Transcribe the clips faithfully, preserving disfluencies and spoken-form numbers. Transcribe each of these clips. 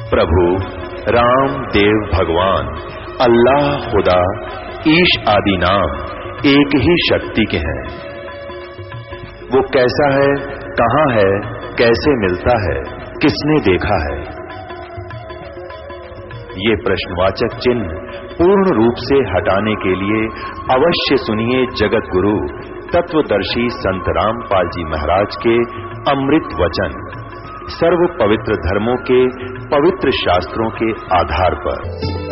प्रभु राम देव भगवान अल्लाह खुदा ईश आदि नाम एक ही शक्ति के हैं। वो कैसा है, कहां है, कैसे मिलता है, किसने देखा है? ये प्रश्नवाचक चिन्ह पूर्ण रूप से हटाने के लिए अवश्य सुनिए जगत गुरु तत्वदर्शी संत रामपाल जी महाराज के अमृत वचन, सर्व पवित्र धर्मों के पवित्र शास्त्रों के आधार पर।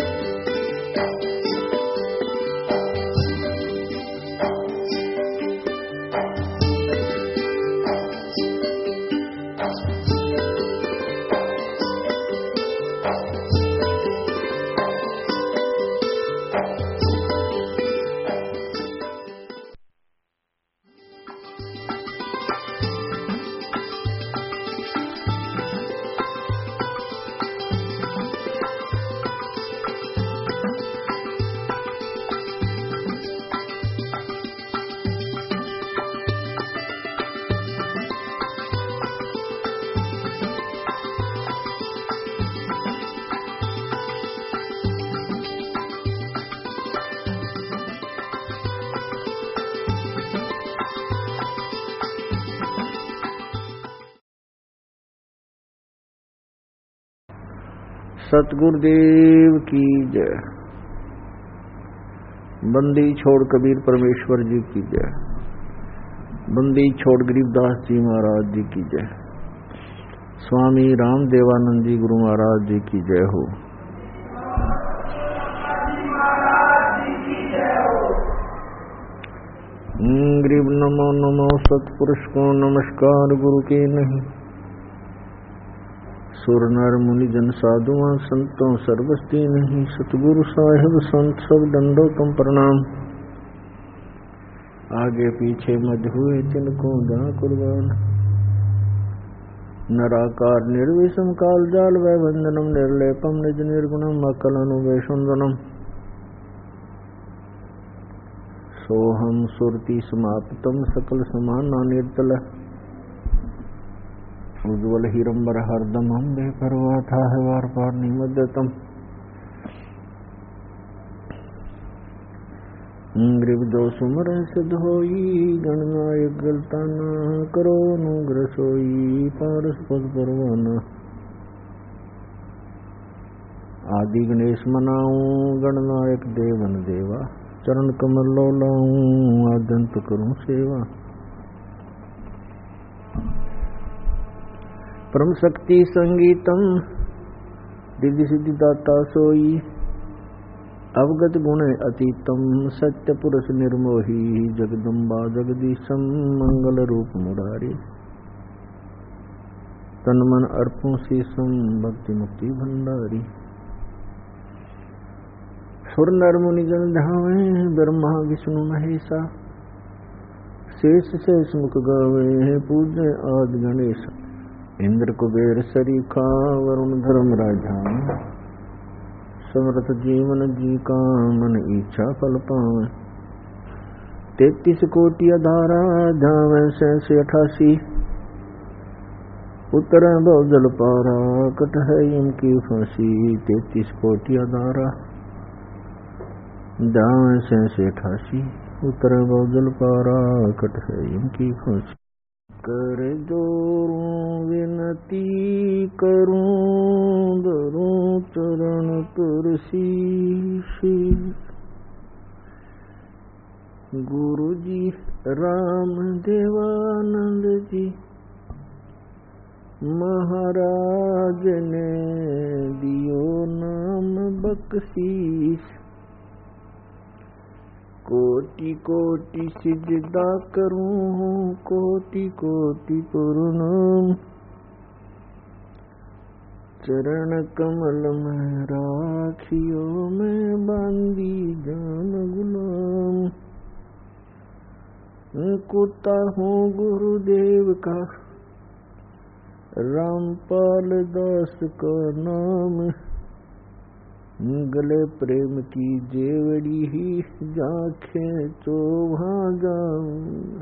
सतगुरुदेव की जय। बंदी छोड़ कबीर परमेश्वर जी की जय। बंदी छोड़ गरीबदास जी महाराज जी की जय। स्वामी राम देवानंद जी गुरु महाराज जी की जय हो। गरीब नमो नमो सतपुरुष को नमस्कार गुरु के नहीं। सुर नर मुनि जन साधुआं संतों सर्वस्ती नहीं। सतगुरु साहिब संत सब दंडो तुम प्रणाम। आगे पीछे मध्य हुए तिनको दा कुर्बान। नराकार निर्विषम काल जाल वै वंदनम निर्लेपम निज निर्गुणम अकल अनुवेशुंदनम। सोहम सुरति समाप्तम सकल समाना निर्तल। उज्ज्वल हीरंबर हरदम हम बेपरवाह था है वार पार निमद्यतम। ग्रीब दो सुमर सिद्ध होई गणनायक गलता न करो अनुग्रह सोई पारस पद परवाना। आदि गणेश मनाऊं गणनायक देवन देवा। चरण कमल लो लाऊं आद्यंत करूं सेवा। परम शक्ति संगीतम रिद्धि सिद्धि दाता सोई। अवगत गुण अतीतम सत्य पुरुष निर्मोही। जगदम्बा जगदीशम मंगल रूप मुरारी। तन मन अर्पों शीशम भक्ति मुक्ति भंडारी। सुर नर मुनि जन धावे ब्रह्मा विष्णु महेशा। शेष शेष मुख गावे पूज्य आदि गणेश। इंद्र कुबेर सरीखा वरुण धर्म राजा। समर्थ जीवन जी का मन इच्छा फल पावे। तैतीस कोटि अधारा धावे सैसे अठासी। उतर बहुजल पारा कट है इनकी फांसी। तैतीस कोटि अधारा धावे सैसे अठासी। उतर बहुजल पारा कट है इनकी फांसी। कर जोरूं विनती करूं धरूं चरण तुरसीश। गुरु जी राम देवानंद जी महाराज ने दियो नाम बख्शीश। कोटि कोटि सिजदा करूं कोटि कोटि प्रणाम। चरण कमल में राखियो मैं बांदी जान गुलाम। कुत्ता हूँ गुरुदेव का रामपाल दास का नाम। गले प्रेम की जेवड़ी ही जांखें तो वहां जाऊं।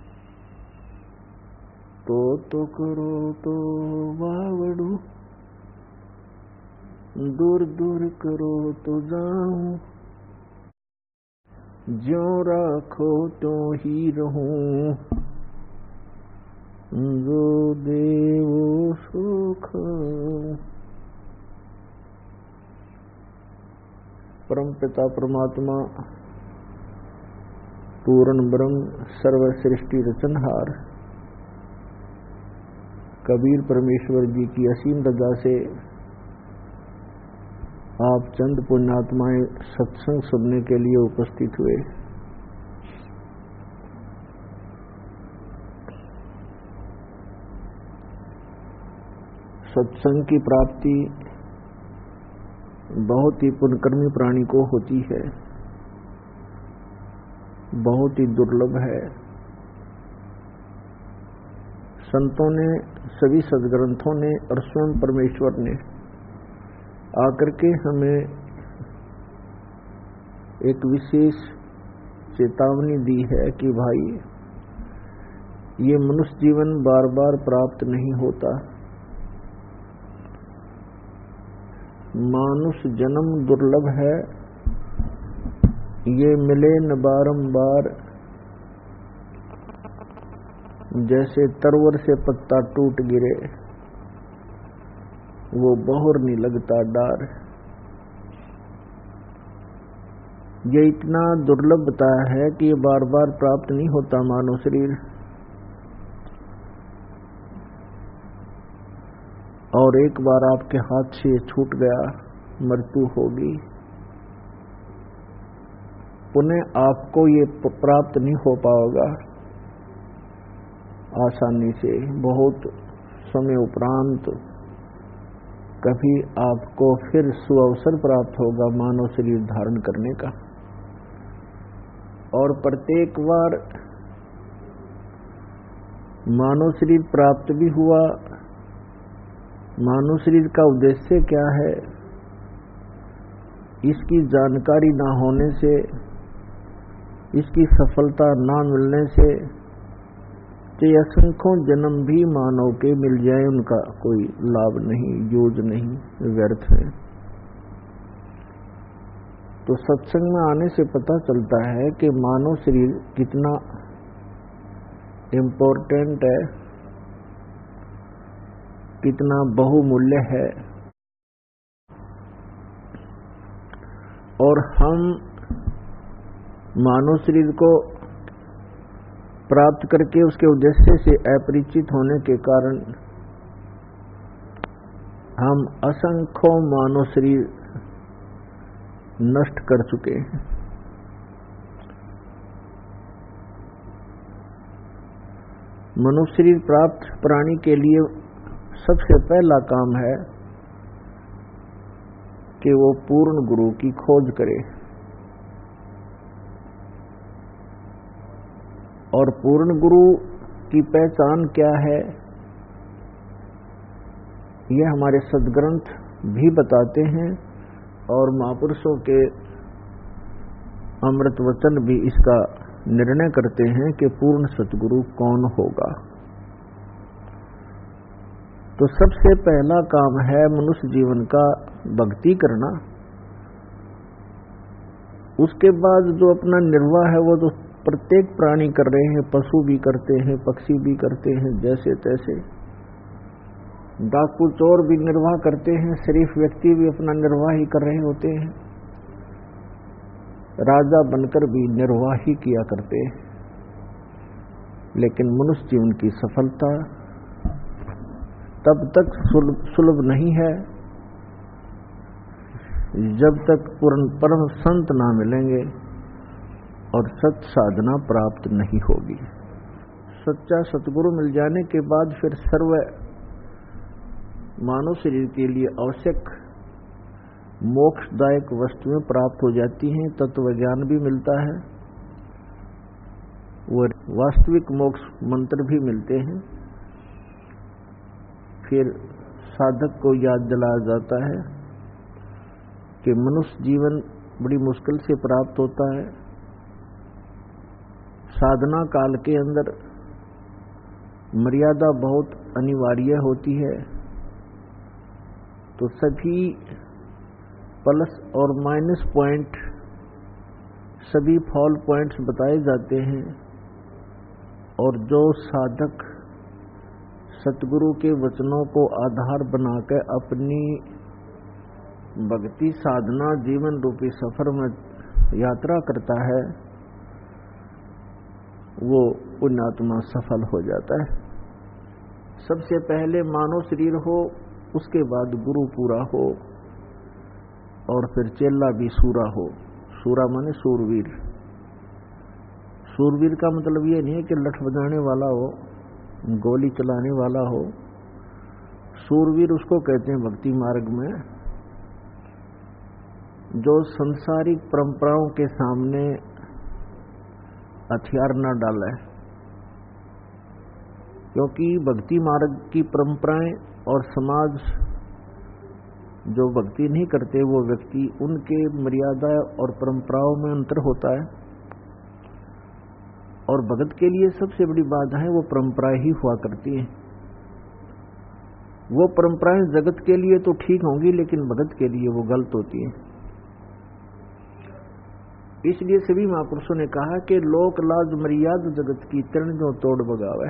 तो तो करो तो बावड़ू दूर दूर करो तो जाऊं, ज्यों राखो त्यों ही रहूं, जो देवो सुख। परम पिता परमात्मा पूर्ण ब्रह्म सर्व सृष्टि रचनहार कबीर परमेश्वर जी की असीम रजा से आप चंद पुण्यात्माएं सत्संग सुनने के लिए उपस्थित हुए। सत्संग की प्राप्ति बहुत ही पुण्यकर्मी प्राणी को होती है, बहुत ही दुर्लभ है। संतों ने, सभी सद्ग्रंथों ने और स्वयं परमेश्वर ने आकर के हमें एक विशेष चेतावनी दी है कि भाई ये मनुष्य जीवन बार बार प्राप्त नहीं होता, मानुष जन्म दुर्लभ है, ये मिले न बारंबार। जैसे तरवर से पत्ता टूट गिरे वो बहुर नहीं लगता डार। ये इतना दुर्लभ बताया है कि ये बार बार प्राप्त नहीं होता मानव शरीर। और एक बार आपके हाथ से छूट गया, मृत्यु होगी, पुनः आपको ये प्राप्त नहीं हो पाएगा आसानी से। बहुत समय उपरांत कभी आपको फिर सुअवसर प्राप्त होगा मानव शरीर धारण करने का। और प्रत्येक बार मानव शरीर प्राप्त भी हुआ, मानव शरीर का उद्देश्य क्या है इसकी जानकारी ना होने से, इसकी सफलता ना मिलने से चाहे असंख्यों जन्म भी मानव के मिल जाए उनका कोई लाभ नहीं, यूज नहीं, व्यर्थ है। तो सत्संग में आने से पता चलता है कि मानव शरीर कितना इम्पोर्टेंट है, कितना बहुमूल्य है। और हम मानव शरीर को प्राप्त करके उसके उद्देश्य से अपरिचित होने के कारण हम असंख्यों मानव शरीर नष्ट कर चुके हैं। मनुष्य शरीर प्राप्त प्राणी के लिए सबसे पहला काम है कि वो पूर्ण गुरु की खोज करे। और पूर्ण गुरु की पहचान क्या है यह हमारे सद्ग्रंथ भी बताते हैं और महापुरुषों के अमृत वचन भी इसका निर्णय करते हैं कि पूर्ण सद्गुरु कौन होगा। तो सबसे पहला काम है मनुष्य जीवन का भक्ति करना। उसके बाद जो अपना निर्वाह है वो तो प्रत्येक प्राणी कर रहे हैं, पशु भी करते हैं, पक्षी भी करते हैं, जैसे तैसे। डाकू चोर भी निर्वाह करते हैं, शरीफ व्यक्ति भी अपना निर्वाह ही कर रहे होते हैं, राजा बनकर भी निर्वाह ही किया करते हैं। लेकिन मनुष्य जीवन की सफलता तब तक सुलभ नहीं है जब तक पूर्ण परम संत ना मिलेंगे और सत साधना प्राप्त नहीं होगी। सच्चा सतगुरु मिल जाने के बाद फिर सर्व मानव शरीर के लिए आवश्यक मोक्षदायक वस्तुएं प्राप्त हो जाती हैं, तत्व ज्ञान भी मिलता है, वो वास्तविक मोक्ष मंत्र भी मिलते हैं। फिर साधक को याद दिलाया जाता है कि मनुष्य जीवन बड़ी मुश्किल से प्राप्त होता है। साधना काल के अंदर मर्यादा बहुत अनिवार्य होती है। तो सभी प्लस और माइनस पॉइंट सभी फॉल पॉइंट्स बताए जाते हैं, और जो साधक सतगुरु के वचनों को आधार बनाकर अपनी भक्ति साधना जीवन रूपी सफर में यात्रा करता है, वो पुण्यात्मा सफल हो जाता है। सबसे पहले मानव शरीर हो, उसके बाद गुरु पूरा हो, और फिर चेला भी सूरा हो। सूरा माने सूरवीर। सूरवीर का मतलब ये नहीं है कि लठ बजाने वाला हो, गोली चलाने वाला हो। सूरवीर उसको कहते हैं भक्ति मार्ग में जो संसारिक परंपराओं के सामने हथियार न डाला है, क्योंकि भक्ति मार्ग की परंपराएं और समाज जो भक्ति नहीं करते वो व्यक्ति, उनके मर्यादा और परंपराओं में अंतर होता है। और भगत के लिए सबसे बड़ी बाधा है वो परंपराएं ही हुआ करती हैं। वो परंपराएं जगत के लिए तो ठीक होंगी, लेकिन भगत के लिए वो गलत होती हैं। इसलिए सभी महापुरुषों ने कहा कि लोक लाज मर्याद जगत की तरण जो तोड़ बगावे।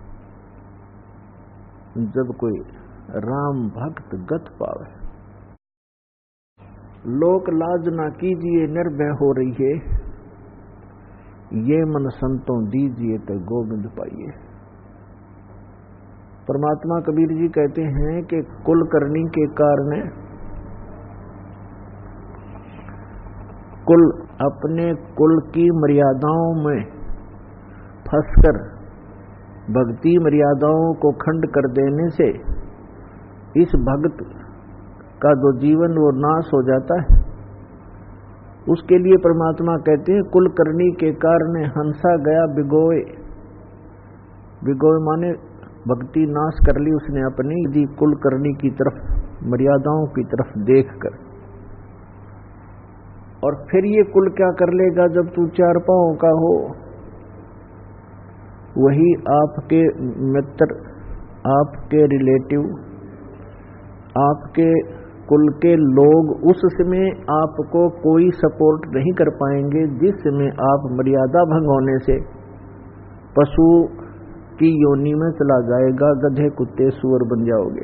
जब कोई राम भक्त गत पावे, लोक लाज ना कीजिए निर्भय हो रही है, ये मन संतों दीजिए तो गोविंद पाइए। परमात्मा कबीर जी कहते हैं कि कुल करनी के कारण कुल अपने कुल की मर्यादाओं में फंसकर भक्ति मर्यादाओं को खंड कर देने से इस भक्त का जो जीवन वो नाश हो जाता है। उसके लिए परमात्मा कहते हैं कुल करनी के कारण हंसा गया बिगोए। बिगोए माने भक्ति नाश कर ली उसने अपनी यदि कुल करनी की तरफ, मर्यादाओं की तरफ देखकर। और फिर ये कुल क्या कर लेगा जब तू चार पांवों का हो? वही आपके मित्र, आपके रिलेटिव, आपके कुल के लोग उस समय आपको कोई सपोर्ट नहीं कर पाएंगे जिस समय आप मर्यादा भंग होने से पशु की योनि में चला जाएगा, गधे कुत्ते सुअर बन जाओगे।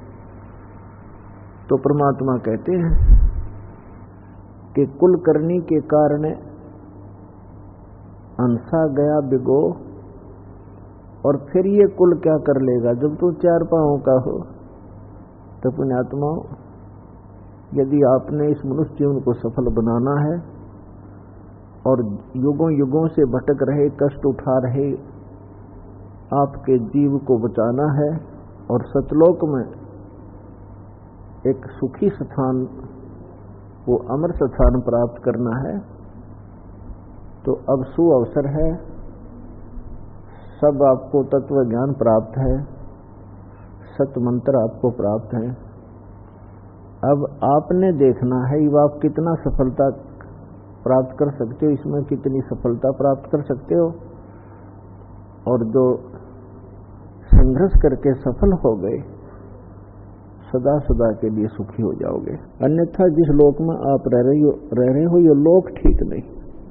तो परमात्मा कहते हैं कि कुल करनी के कारण हंसा गया बिगो। और फिर ये कुल क्या कर लेगा जब तू चार पांवों का हो? तो पुण्यात्मा, यदि आपने इस मनुष्य जीवन को सफल बनाना है और युगों युगों से भटक रहे, कष्ट उठा रहे आपके जीव को बचाना है और सतलोक में एक सुखी स्थान, वो अमर स्थान प्राप्त करना है, तो अब सुअवसर है। सब आपको तत्व ज्ञान प्राप्त है, सत मंत्र आपको प्राप्त है। अब आपने देखना है कि आप कितना सफलता प्राप्त कर सकते हो, इसमें कितनी सफलता प्राप्त कर सकते हो। और जो संघर्ष करके सफल हो गए, सदा सदा के लिए सुखी हो जाओगे। अन्यथा जिस लोक में आप रह रहे हो रह रहे हो ये लोक ठीक नहीं।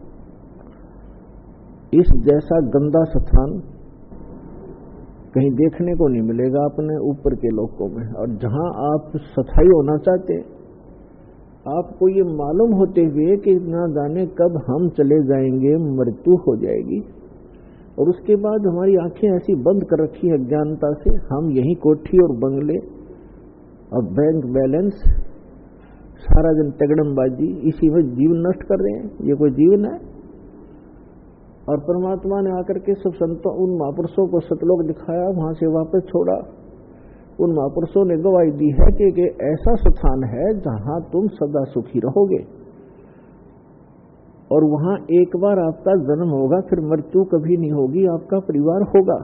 इस जैसा गंदा स्थान कहीं देखने को नहीं मिलेगा अपने ऊपर के लोकों में। और जहां आप सफाई होना चाहते, आपको ये मालूम होते हुए कि ना जाने कब हम चले जाएंगे, मृत्यु हो जाएगी, और उसके बाद हमारी आंखें ऐसी बंद कर रखी है अज्ञानता से, हम यही कोठी और बंगले और बैंक बैलेंस, सारा दिन तगड़मबाजी, इसी में जीवन नष्ट कर रहे हैं। ये कोई जीवन है? और परमात्मा ने आकर के सब संतों, उन महापुरुषों को सतलोक दिखाया, वहां से वापस छोड़ा। उन महापुरुषों ने गवाही दी है कि, कि ऐसा स्थान है जहां तुम सदा सुखी रहोगे, और वहां एक बार आपका जन्म होगा, फिर मृत्यु कभी नहीं होगी, आपका परिवार होगा।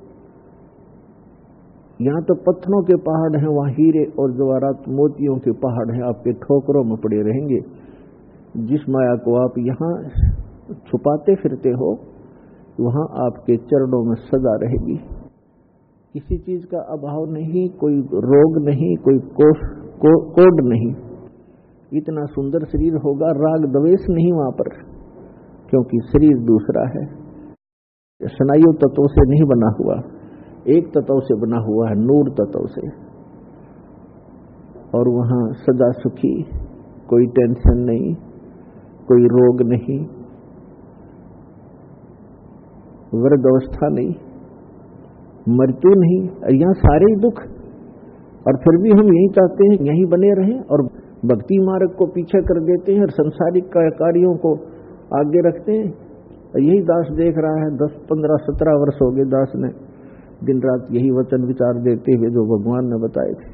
यहाँ तो पत्थरों के पहाड़ हैं, वहां हीरे और जवाहरात मोतियों के पहाड़ हैं, आपके ठोकरों में पड़े रहेंगे। जिस माया को आप यहाँ छुपाते फिरते हो, वहां आपके चरणों में सदा रहेगी। किसी चीज का अभाव नहीं, कोई रोग नहीं, कोई कोष को, कोड नहीं। इतना सुंदर शरीर होगा, राग द्वेष नहीं वहां पर, क्योंकि शरीर दूसरा है, स्नायु तत्व से नहीं बना हुआ, एक तत्व से बना हुआ है, नूर तत्व से। और वहां सदा सुखी, कोई टेंशन नहीं, कोई रोग नहीं, वर्ग अवस्था नहीं, मृत्यु नहीं, यहाँ सारे ही दुख। और फिर भी हम यही चाहते हैं यहीं बने रहें और भक्ति मार्ग को पीछे कर देते हैं और संसारिक कार्यों को आगे रखते हैं। यही दास देख रहा है, दस पंद्रह सत्रह वर्ष हो गए दास ने दिन रात यही वचन विचार देते हुए जो भगवान ने बताए थे,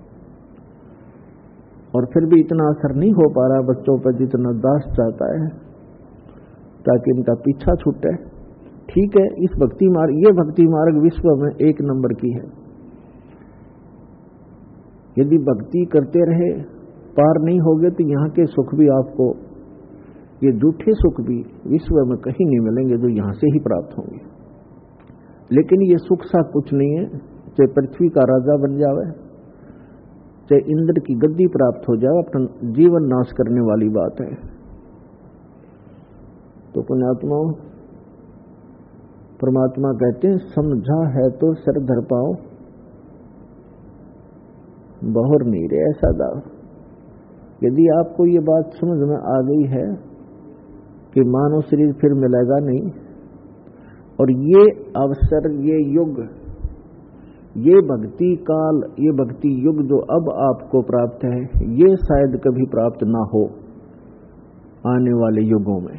और फिर भी इतना असर नहीं हो पा रहा बच्चों पर जितना दास चाहता है, ताकि इनका पीछा छूटे। ठीक है, इस भक्ति मार्ग, ये भक्ति मार्ग विश्व में एक नंबर की है। यदि भक्ति करते रहे पार नहीं होगे तो यहाँ के सुख भी आपको, ये झूठे सुख भी विश्व में कहीं नहीं मिलेंगे जो यहाँ से ही प्राप्त होंगे। लेकिन ये सुख सा कुछ नहीं है, चाहे पृथ्वी का राजा बन जावे, चाहे इंद्र की गद्दी प्राप्त हो जाए, अपना जीवन नाश करने वाली बात है। तो पुण्यात्माओं, परमात्मा कहते हैं समझा है तो सर धर पाओ, बहुर नहीं रे ऐसा दाव। यदि आपको ये बात समझ में आ गई है कि मानव शरीर फिर मिलेगा नहीं, और ये अवसर, ये युग, ये भक्ति काल, ये भक्ति युग जो अब आपको प्राप्त है, ये शायद कभी प्राप्त ना हो आने वाले युगों में।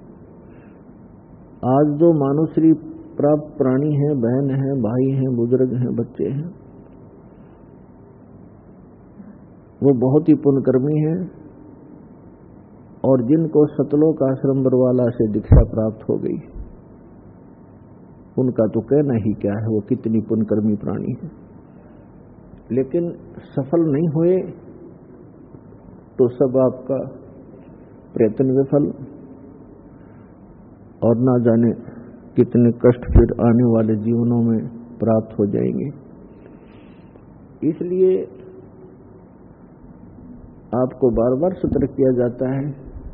आज जो मानव शरीर प्राप्त प्राणी हैं, बहन हैं, भाई हैं, बुजुर्ग हैं, बच्चे हैं, वो बहुत ही पुण्यकर्मी हैं, और जिनको सतलोक आश्रम बरवाला से दीक्षा प्राप्त हो गई, उनका तो कहना ही क्या है, वो कितनी पुण्यकर्मी प्राणी है। लेकिन सफल नहीं हुए तो सब आपका प्रयत्न विफल, और ना जाने कितने कष्ट फिर आने वाले जीवनों में प्राप्त हो जाएंगे। इसलिए आपको बार बार सतर्क किया जाता है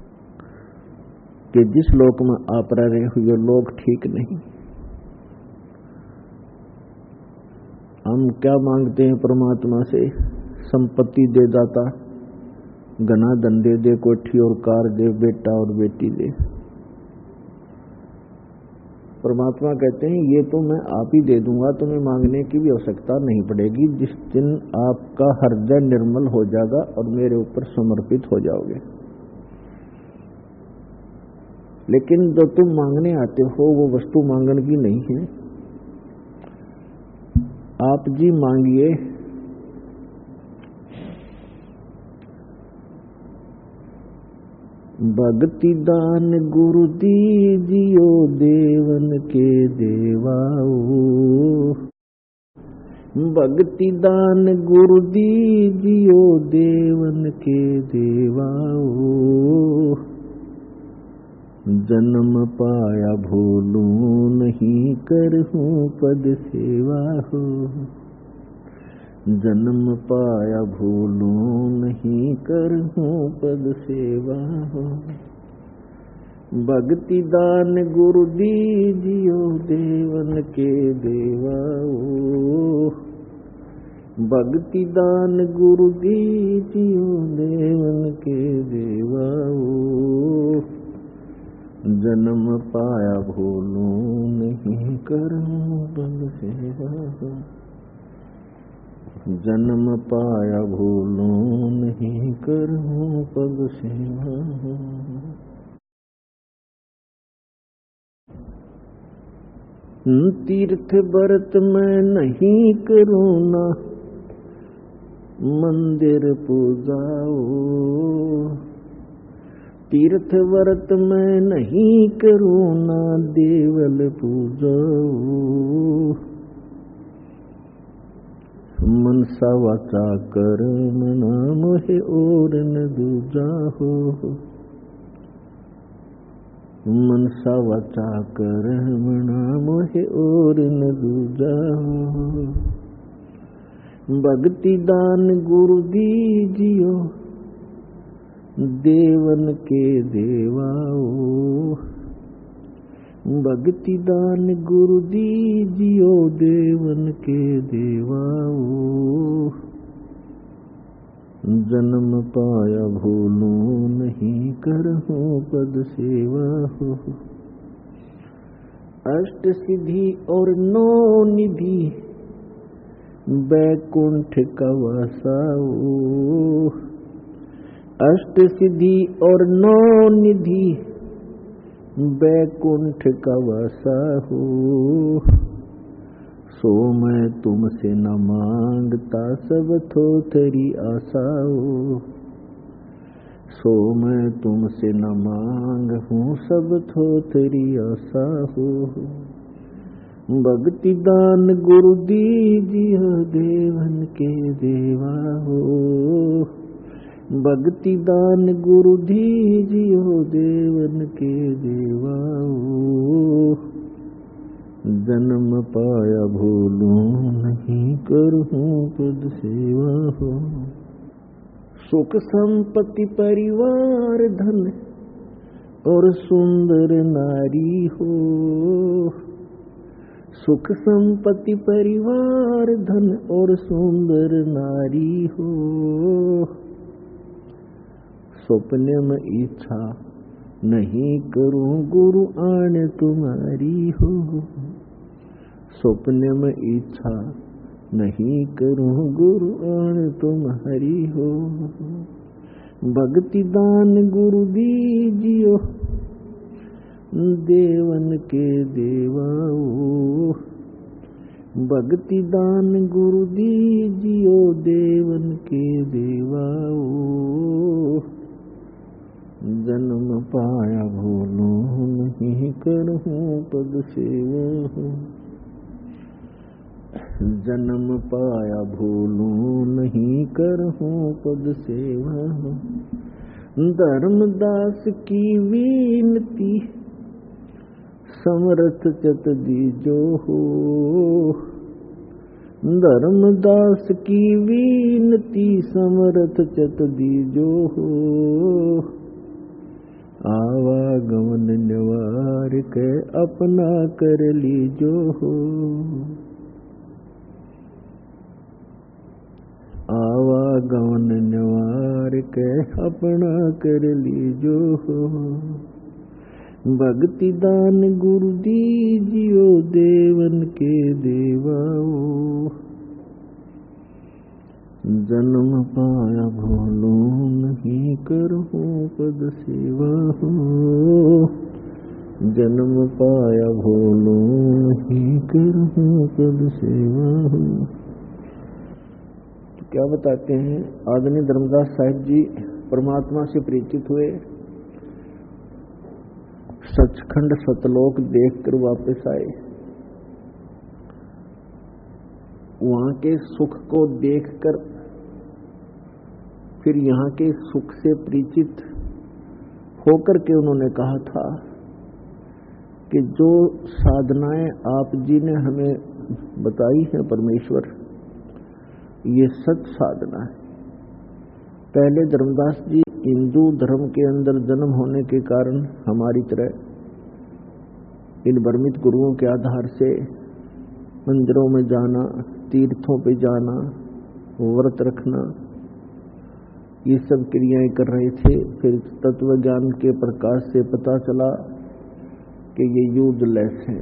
कि जिस लोक में आप रह रहे हो ये लोक ठीक नहीं। हम क्या मांगते हैं परमात्मा से? संपत्ति दे दाता, घना धन दे दे, कोठी और कार दे, बेटा और बेटी दे। परमात्मा कहते हैं ये तो मैं आप ही दे दूंगा, तुम्हें मांगने की भी आवश्यकता नहीं पड़ेगी, जिस दिन आपका हृदय निर्मल हो जाएगा और मेरे ऊपर समर्पित हो जाओगे। लेकिन जो तुम मांगने आते हो वो वस्तु मांगने की नहीं है। आप जी मांगिए, भक्ति दान गुरु दीजियो देवन के देवाओ, भक्ति दान गुरु दीजियो देवन के देवाओ, जन्म पाया भूलूं नहीं करहूं पद सेवा हो, जन्म पाया भूलूं नहीं करहूं पद सेवा हो, भक्ति दान गुरु दीजियो देवन के देवाओ, भक्ति दान गुरु दीजियो देवन के देवाओ, जन्म पाया भूलूं नहीं करहूं पद सेवा हो, जन्म पाया भूलूं नहीं करहूं पद सेवा हो। तीर्थ व्रत मैं नहीं करूं ना मंदिर पूजाओ, तीर्थ व्रत मैं नहीं करूं ना देवल पूजाओ, मनसा वाचा कर्म न मोहे और न दूजा हो, मनसा वाचा कर्म न मोहे और न दूजा हो, भक्ति दान गुरु दीजियो देवन के देवाओ, भक्ति दान गुरु दीजियो देवन के देवाओ, जन्म पाया भूलूं नहीं करहूं पद सेवा हो। अष्ट सिद्धि और नौ निधि बैकुंठ का वासाओ, अष्ट सिद्धि और नौ निधि बैकुंठ का वासा हो। सो मैं तुमसे न मांगता सब थो तेरी आशा हो, सो मैं तुमसे न मांग हूँ सब थो तेरी आशा हो। भक्ति दान गुरु दीजिए देवन के देवा हो, भक्ति दान गुरु दीजियो देवन के देवा हो। जन्म पाया भूलूं नहीं करहूं पद सेवा हो। सुख संपत्ति परिवार धन और सुंदर नारी हो, सुख संपत्ति परिवार धन और सुंदर नारी हो। स्वप्न में इच्छा नहीं करूं गुरु आन तुम्हारी हो, स्वप्न में इच्छा नहीं करूं गुरु आन तुम्हारी हो। भक्ति दान गुरु दीजियो देवन के देवाओ, भक्ति दान गुरु दीजियो देवन के देवाओ। जन्म पाया भूलूं नहीं करहूं पद सेवा हो, जन्म पाया भूलूं नहीं करहूं पद सेवा हो। धर्मदास की विनती समर्थ चत दीजो हो, धर्मदास की विनती समर्थ चत दीजो हो। आवागमन निवार के अपना कर लीजो हो, आवागमन निवार के अपना कर लीजो हो। भक्ति दान गुरु दीजियो देवन के देवाओ, जन्म पाया भूलूं नहीं करहूं पद सेवा हो, जन्म पाया भूलूं नहीं करहूं पद सेवा हो। तो क्या बताते हैं, आदरणीय धर्मदास साहिब जी परमात्मा से परिचित हुए, सचखंड सतलोक देखकर वापस आए। वहां के सुख को देखकर फिर यहाँ के सुख से परिचित होकर के उन्होंने कहा था कि जो साधनाएं आप जी ने हमें बताई हैं परमेश्वर, ये सच साधना है। पहले धर्मदास जी हिंदू धर्म के अंदर जन्म होने के कारण हमारी तरह इन भ्रमित गुरुओं के आधार से मंदिरों में जाना, तीर्थों पे जाना, व्रत रखना, ये सब क्रियाएं कर रहे थे। फिर तत्व ज्ञान के प्रकाश से पता चला कि ये यूजलेस है,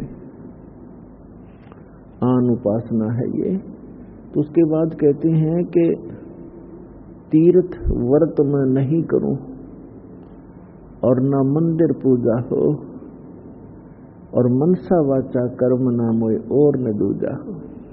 आन उपासना है ये। तो उसके बाद कहते हैं कि तीर्थ व्रत मैं नहीं करूं और न मंदिर पूजा हो, और मनसा वाचा कर्म ना मोय और न दूजा हो।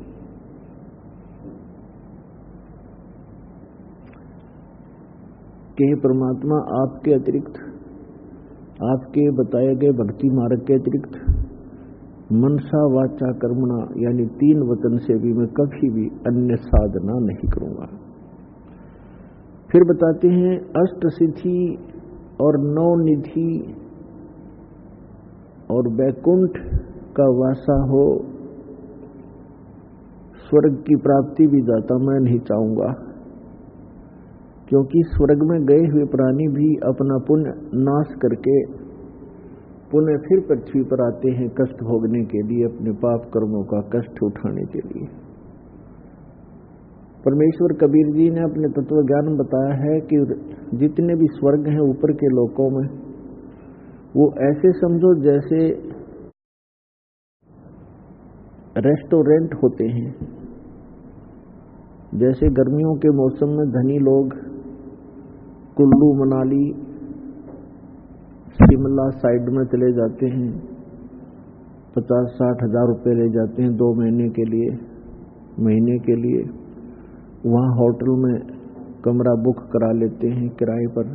कि परमात्मा आपके अतिरिक्त, आपके बताए गए भक्ति मार्ग के अतिरिक्त मनसा वाचा कर्मणा यानी तीन वचन से भी मैं कभी भी अन्य साधना नहीं करूंगा। फिर बताते हैं अष्ट सिद्धि और नौ निधि और बैकुंठ का वासा हो, स्वर्ग की प्राप्ति भी दाता मैं नहीं चाहूंगा, क्योंकि स्वर्ग में गए हुए प्राणी भी अपना पुण्य नाश करके पुनः फिर पृथ्वी पर आते हैं कष्ट भोगने के लिए, अपने पाप कर्मों का कष्ट उठाने के लिए। परमेश्वर कबीर जी ने अपने तत्व ज्ञान में बताया है कि जितने भी स्वर्ग हैं ऊपर के लोकों में, वो ऐसे समझो जैसे रेस्टोरेंट होते हैं। जैसे गर्मियों के मौसम में धनी लोग कुल्लू मनाली शिमला साइड में चले जाते हैं, पचास साठ हजार रुपये ले जाते हैं दो महीने के लिए महीने के लिए वहाँ होटल में कमरा बुक करा लेते हैं किराए पर।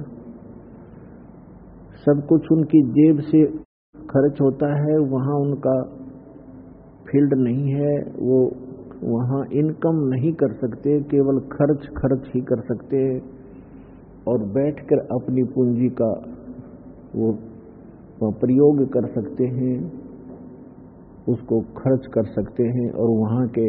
सब कुछ उनकी जेब से खर्च होता है, वहाँ उनका फील्ड नहीं है, वो वहाँ इनकम नहीं कर सकते, केवल खर्च खर्च ही कर सकते हैं और बैठकर अपनी पूंजी का वो प्रयोग कर सकते हैं, उसको खर्च कर सकते हैं और वहाँ के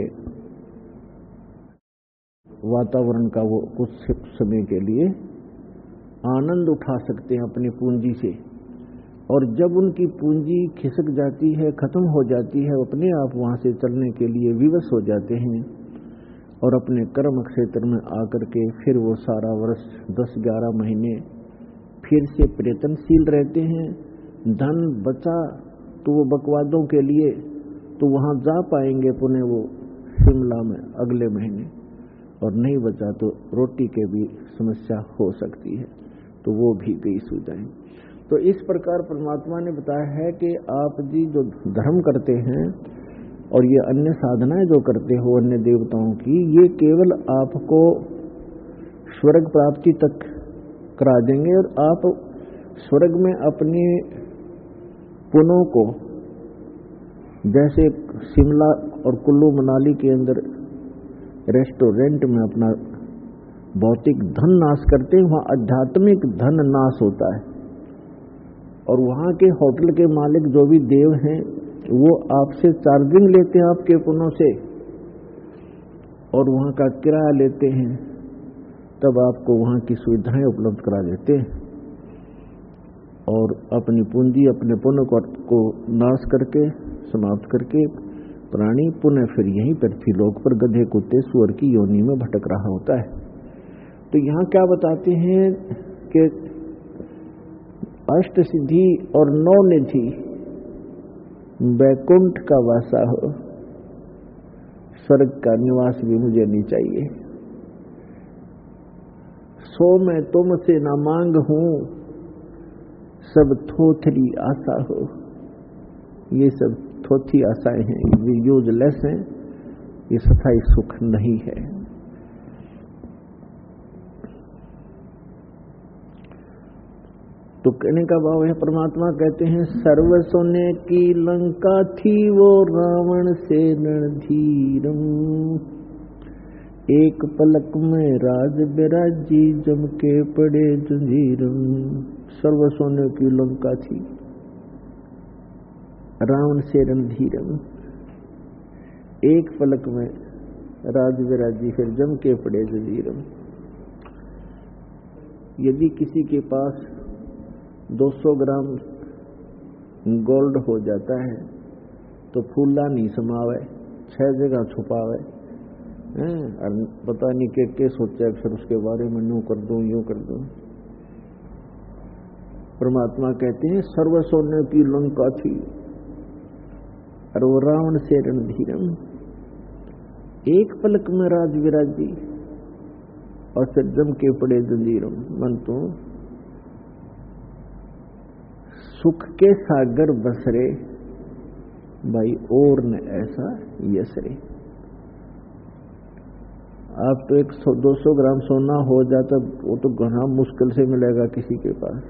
वातावरण का वो कुछ समय के लिए आनंद उठा सकते हैं अपनी पूंजी से। और जब उनकी पूंजी खिसक जाती है, खत्म हो जाती है, अपने आप वहाँ से चलने के लिए विवश हो जाते हैं और अपने कर्म क्षेत्र में आकर के फिर वो सारा वर्ष दस ग्यारह महीने फिर से प्रयत्नशील रहते हैं। धन बचा तो वो बकवादों के लिए तो वहाँ जा पाएंगे पुनः वो शिमला में अगले महीने, और नहीं बचा तो रोटी के भी समस्या हो सकती है, तो वो भी गई सुविधाएं। तो इस प्रकार परमात्मा ने बताया है कि आप जी जो धर्म करते हैं और ये अन्य साधनाएं जो करते हो अन्य देवताओं की, ये केवल आपको स्वर्ग प्राप्ति तक करा देंगे और आप स्वर्ग में अपने पुण्यों को, जैसे शिमला और कुल्लू मनाली के अंदर रेस्टोरेंट में अपना भौतिक धन नाश करते हैं, वहाँ आध्यात्मिक धन नाश होता है। और वहाँ के होटल के मालिक जो भी देव हैं वो आपसे चार्जिंग लेते हैं आपके पुण्यों से और वहाँ का किराया लेते हैं, तब आपको वहाँ की सुविधाएं उपलब्ध करा देते हैं और अपनी पूंजी अपने पुण्य को नाश करके समाप्त करके प्राणी पुनः फिर यहीं पृथ्वी लोक पर गधे कुत्ते सुअर की योनि में भटक रहा होता है। तो यहाँ क्या बताते हैं कि अष्ट सिद्धि और नौ निधि बैकुंठ का वासा हो, स्वर्ग का निवास भी मुझे नहीं चाहिए। सो मैं तुमसे न मांग हूं, सब थोथरी आशा हो। ये सब थोथी आशाएं हैं, ये यूजलेस हैं, ये सच्चाई सुख नहीं है। तो कहने का भाव है, परमात्मा कहते हैं सर्व सोने की लंका थी वो रावण से रणधीरम, एक पलक में राज बिराजी जम के पड़े जंजीरम। सर्व सोने की लंका थी रावण से रणधीरम, एक पलक में राज बिराजी फिर जम के पड़े जंजीरम। यदि किसी के पास दो सौ ग्राम गोल्ड हो जाता है तो फूला नहीं समावे, छह जगह छुपावे, और पता नहीं के के सोचा फिर उसके बारे में यूं कर दूं यूं कर दूं। परमात्मा कहते हैं सर्व सोने की लंका थी और वो रावण से रणधीरम, एक पलक में राज विराजी और फिर जम के पड़े जंजीरम। मन तो सुख के सागर बसरे भाई और न ऐसा यसरे। आप तो एक सौ दो सौ ग्राम सोना हो जाता वो तो घना मुश्किल से मिलेगा किसी के पास।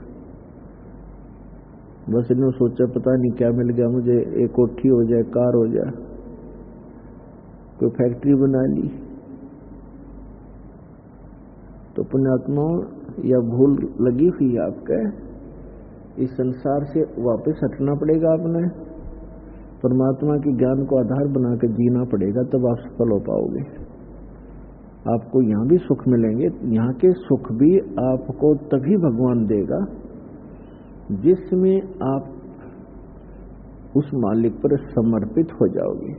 बस इन्होंने सोचा पता नहीं क्या मिल गया मुझे, एक कोठी हो जाए, कार हो जाए, कोई फैक्ट्री बना ली। तो पुण्यात्मा या भूल लगी हुई आपका, इस संसार से वापस हटना पड़ेगा, आपने परमात्मा के ज्ञान को आधार बना कर जीना पड़ेगा, तब आप सफल हो पाओगे। आपको यहाँ भी सुख मिलेंगे। यहाँ के सुख भी आपको तभी भगवान देगा जिसमें आप उस मालिक पर समर्पित हो जाओगे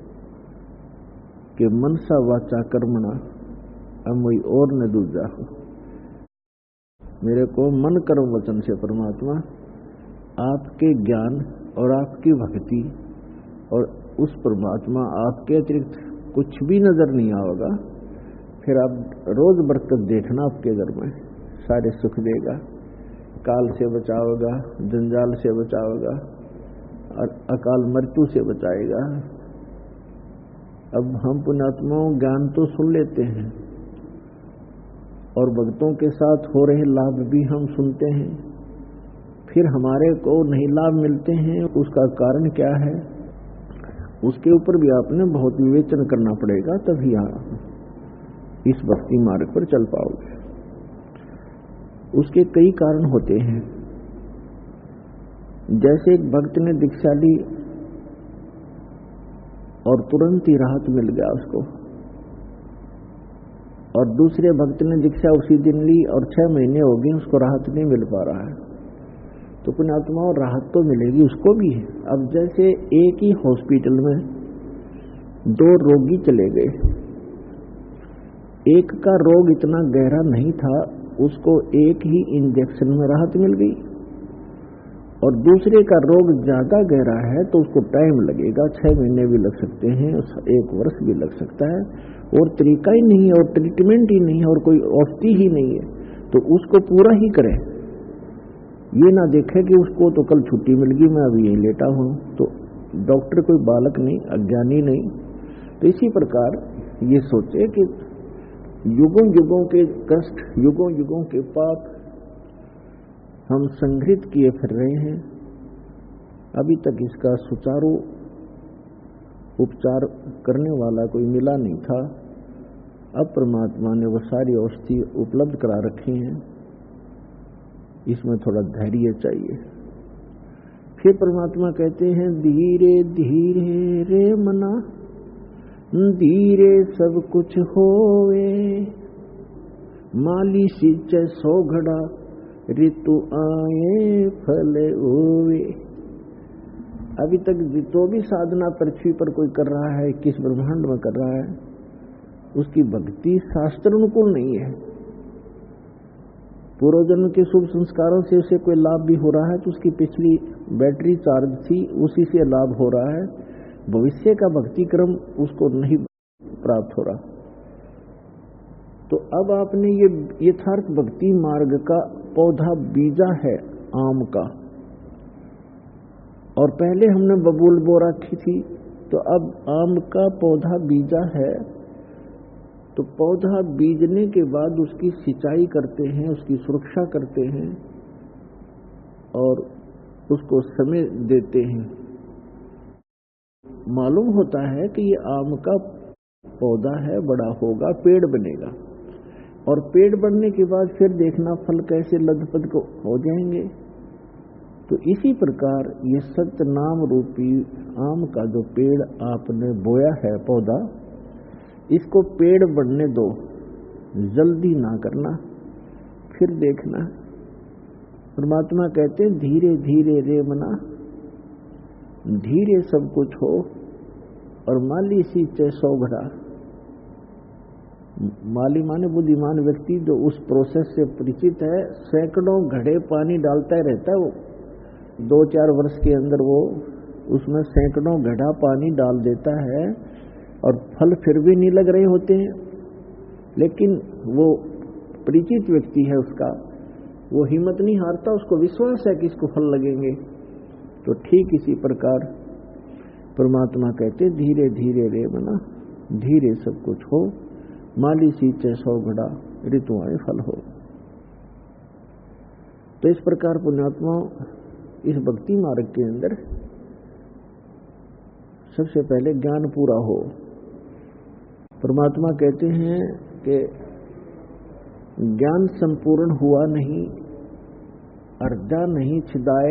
कि मनसा वाचा कर्मणा अमोई और न दूजा हो। मेरे को मन कर्म वचन से परमात्मा आपके ज्ञान और आपकी भक्ति और उस परमात्मा आपके अतिरिक्त कुछ भी नजर नहीं आएगा। फिर आप रोज बरकत देखना, आपके घर में सारे सुख देगा, काल से बचाओगा, जंजाल से बचाओगा और अकाल मृत्यु से बचाएगा। अब हम पुण्यात्माओं ज्ञान तो सुन लेते हैं और भक्तों के साथ हो रहे लाभ भी हम सुनते हैं, फिर हमारे को नहीं लाभ मिलते हैं, उसका कारण क्या है? उसके ऊपर भी आपने बहुत विवेचन करना पड़ेगा, तभी आप इस भक्ति मार्ग पर चल पाओगे। उसके कई कारण होते हैं। जैसे एक भक्त ने दीक्षा ली और तुरंत ही राहत मिल गया उसको, और दूसरे भक्त ने दीक्षा उसी दिन ली और छह महीने हो गए उसको राहत नहीं मिल पा रहा है। तो पुण्यात्माओं राहत तो मिलेगी उसको भी। अब जैसे एक ही हॉस्पिटल में दो रोगी चले गए, एक का रोग इतना गहरा नहीं था, उसको एक ही इंजेक्शन में राहत मिल गई, और दूसरे का रोग ज्यादा गहरा है तो उसको टाइम लगेगा, छह महीने भी लग सकते हैं, एक वर्ष भी लग सकता है, और तरीका ही नहीं है और ट्रीटमेंट ही नहीं है और कोई औषधि ही नहीं है, तो उसको पूरा ही करें। ये ना देखे कि उसको तो कल छुट्टी मिल गई, मैं अभी यहीं लेटा हूं, तो डॉक्टर कोई बालक नहीं, अज्ञानी नहीं। तो इसी प्रकार ये सोचे कि युगों युगों के कष्ट, युगों युगों के पाप हम संग्रहित किए फिर रहे हैं, अभी तक इसका सुचारू उपचार करने वाला कोई मिला नहीं था। अब परमात्मा ने वो सारी औषधि उपलब्ध करा रखी हैं, इसमें थोड़ा धैर्य चाहिए। फिर परमात्मा कहते हैं धीरे धीरे रे मना, धीरे सब कुछ होवे, माली सिंचे सौ घड़ा, ऋतु आए फल होवे। अभी तक जो भी साधना पृथ्वी पर कोई कर रहा है, किस ब्रह्मांड में कर रहा है, उसकी भक्ति शास्त्र अनुकूल नहीं है। पूर्व जन्म के शुभ संस्कारों से उसे कोई लाभ भी हो रहा है तो उसकी पिछली बैटरी चार्ज थी, उसी से लाभ हो रहा है, भविष्य का भक्ति क्रम उसको नहीं प्राप्त हो रहा। तो अब आपने ये यथार्थ भक्ति मार्ग का पौधा बीजा है आम का, और पहले हमने बबूल बो रखी थी, तो अब आम का पौधा बीजा है। तो पौधा बीजने के बाद उसकी सिंचाई करते हैं, उसकी सुरक्षा करते हैं और उसको समय देते हैं। मालूम होता है कि ये आम का पौधा है, बड़ा होगा, पेड़ बनेगा, और पेड़ बनने के बाद फिर देखना फल कैसे लदपद को हो जाएंगे। तो इसी प्रकार ये सत्य नाम रूपी आम का जो पेड़ आपने बोया है पौधा, इसको पेड़ बढ़ने दो, जल्दी ना करना, फिर देखना। परमात्मा कहते हैं धीरे धीरे रे मना, धीरे सब कुछ हो, और माली सींचे सौ घड़ा। माली माने बुद्धिमान व्यक्ति जो उस प्रोसेस से परिचित है, सैकड़ों घड़े पानी डालता ही रहता है। वो दो चार वर्ष के अंदर वो उसमें सैकड़ों घड़ा पानी डाल देता है और फल फिर भी नहीं लग रहे होते हैं, लेकिन वो परिचित व्यक्ति है उसका, वो हिम्मत नहीं हारता, उसको विश्वास है कि इसको फल लगेंगे। तो ठीक इसी प्रकार परमात्मा कहते धीरे धीरे रे मना, धीरे सब कुछ हो, माली सींचे सौ घड़ा, ऋतु आए फल हो। तो इस प्रकार पुण्यात्मा इस भक्ति मार्ग के अंदर सबसे पहले ज्ञान पूरा हो। परमात्मा कहते हैं कि ज्ञान संपूर्ण हुआ नहीं, अर्धा नहीं छिदाए,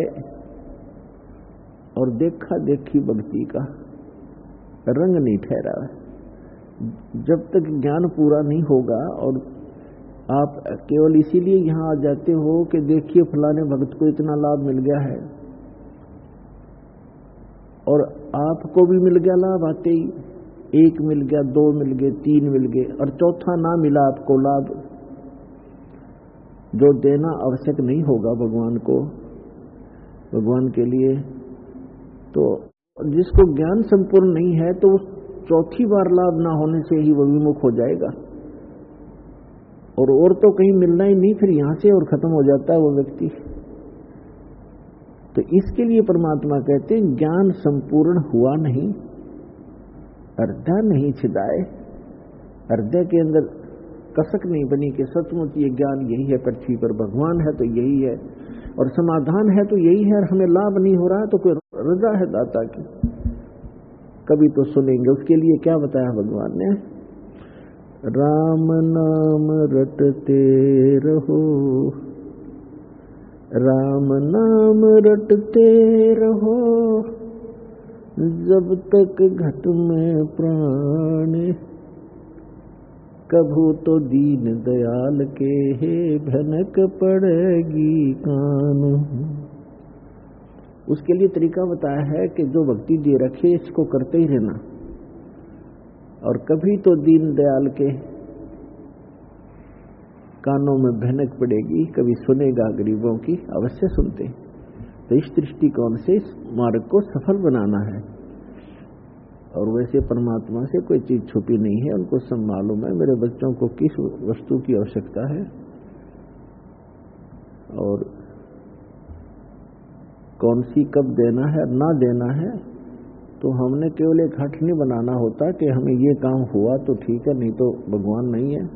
और देखा देखी भक्ति का रंग नहीं ठहरा। जब तक ज्ञान पूरा नहीं होगा, और आप केवल इसीलिए यहां आ जाते हो कि देखिए फलाने भक्त को इतना लाभ मिल गया है, और आपको भी मिल गया लाभ आते ही, एक मिल गया, दो मिल गए, तीन मिल गए, और चौथा ना मिला आपको लाभ, जो देना आवश्यक नहीं होगा भगवान को, भगवान के लिए। तो जिसको ज्ञान संपूर्ण नहीं है तो उस चौथी बार लाभ ना होने से ही वह विमुख हो जाएगा, और और तो कहीं मिलना ही नहीं, फिर यहां से और खत्म हो जाता है वो व्यक्ति। तो इसके लिए परमात्मा कहते हैं ज्ञान संपूर्ण हुआ नहीं, हृदय नहीं छिदाए, हृदय के अंदर कसक नहीं बनी कि सचमुच ये ज्ञान यही है, पृथ्वी पर भगवान है तो यही है, और समाधान है तो यही है, और हमें लाभ नहीं हो रहा तो कोई रजा है दाता की। कभी तो सुनेंगे। उसके लिए क्या बताया भगवान ने, राम नाम रटते रहो, राम नाम रटते रहो, जब तक घट में प्राण, कभू तो दीन दयाल के हे भनक पड़ेगी कान। उसके लिए तरीका बताया है कि जो भक्ति दे रखे इसको करते ही रहना, और कभी तो दीन दयाल के कानों में भनक पड़ेगी, कभी सुनेगा गरीबों की, अवश्य सुनते। तो इस दृष्टिकोण से इस मार्ग को सफल बनाना है। और वैसे परमात्मा से कोई चीज छुपी नहीं है, उनको सब मालूम है मेरे बच्चों को किस वस्तु की आवश्यकता है और कौन सी कब देना है ना देना है। तो हमने केवल एक हठ नहीं बनाना होता कि हमें ये काम हुआ तो ठीक है, नहीं तो भगवान नहीं है।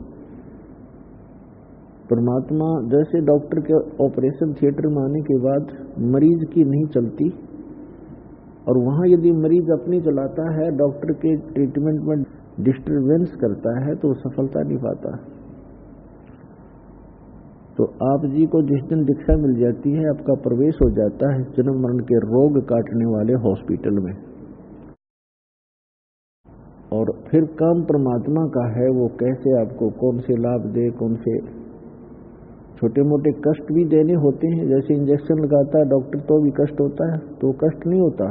परमात्मा जैसे डॉक्टर के ऑपरेशन थिएटर में आने के बाद मरीज की नहीं चलती, और वहां यदि मरीज अपनी चलाता है, डॉक्टर के ट्रीटमेंट में डिस्टरबेंस करता है, तो सफलता नहीं पाता। तो आप जी को जिस दिन दीक्षा मिल जाती है, आपका प्रवेश हो जाता है जन्म मरण के रोग काटने वाले हॉस्पिटल में, और फिर काम परमात्मा का है वो कैसे आपको कौन से लाभ दे, कौन से छोटे मोटे कष्ट भी देने होते हैं। जैसे इंजेक्शन लगाता है डॉक्टर तो भी कष्ट होता है, तो कष्ट नहीं होता,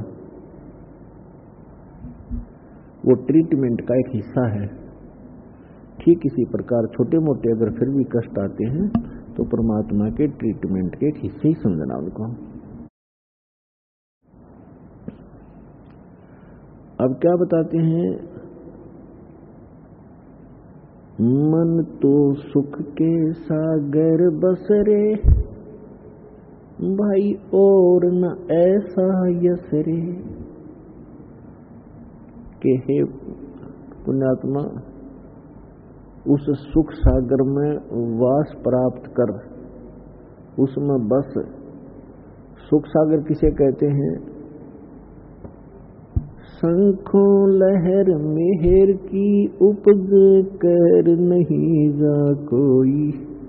वो ट्रीटमेंट का एक हिस्सा है। ठीक इसी प्रकार छोटे मोटे अगर फिर भी कष्ट आते हैं तो परमात्मा के ट्रीटमेंट के एक हिस्से ही समझना उनको। अब क्या बताते हैं, मन तो सुख के सागर बसरे, भाई और न ऐसा यसरे। के हे पुण्यात्मा, उस सुख सागर में वास प्राप्त कर, उसमें बस। सुख सागर किसे कहते हैं? शंखों लहर मेहर की उपज कर नहीं जा कोई,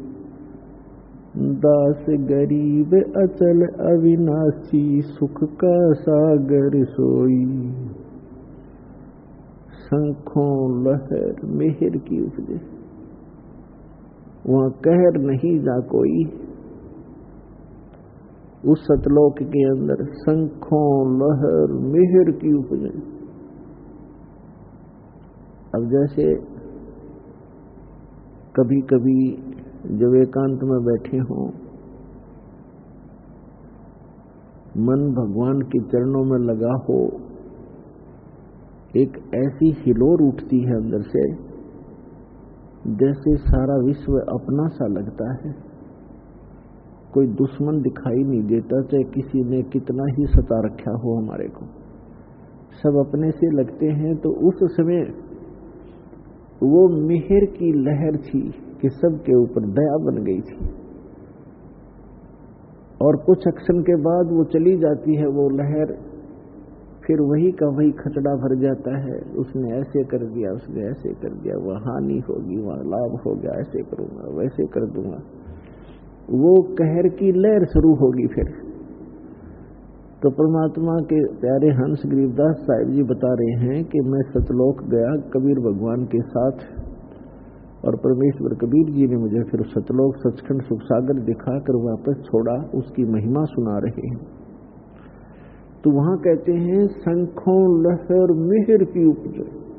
दास गरीब अचल अविनाशी सुख का सागर सोई। शंखों लहर मेहर की उपजे, वहां कहर नहीं जा कोई। उस सतलोक के अंदर शंखों लहर मेहर की उपजे। अब जैसे कभी कभी जब एकांत में बैठे हों, मन भगवान के चरणों में लगा हो, एक ऐसी हिलोर उठती है अंदर से जैसे सारा विश्व अपना सा लगता है। कोई दुश्मन दिखाई नहीं देता, चाहे किसी ने कितना ही सता रखा हो हमारे को, सब अपने से लगते हैं। तो उस समय वो मेहर की लहर थी कि सबके ऊपर दया बन गई थी, और कुछ क्षण के बाद वो चली जाती है वो लहर, फिर वही का वही खचड़ा भर जाता है। उसने ऐसे कर दिया, उसने ऐसे कर दिया, वह हानि होगी, वहां लाभ हो गया, ऐसे करूंगा, वैसे कर दूंगा। वो कहर की लहर शुरू होगी फिर, तो परमात्मा के प्यारे हंस गरीबदास साहिब जी बता रहे हैं कि मैं सतलोक गया कबीर भगवान के साथ, और परमेश्वर कबीर जी ने मुझे फिर सतलोक सचखंड सुख सागर दिखाकर वापस छोड़ा, उसकी महिमा सुना रहे हैं। तो वहां कहते हैं शंखों लहर मिहिर की उपज,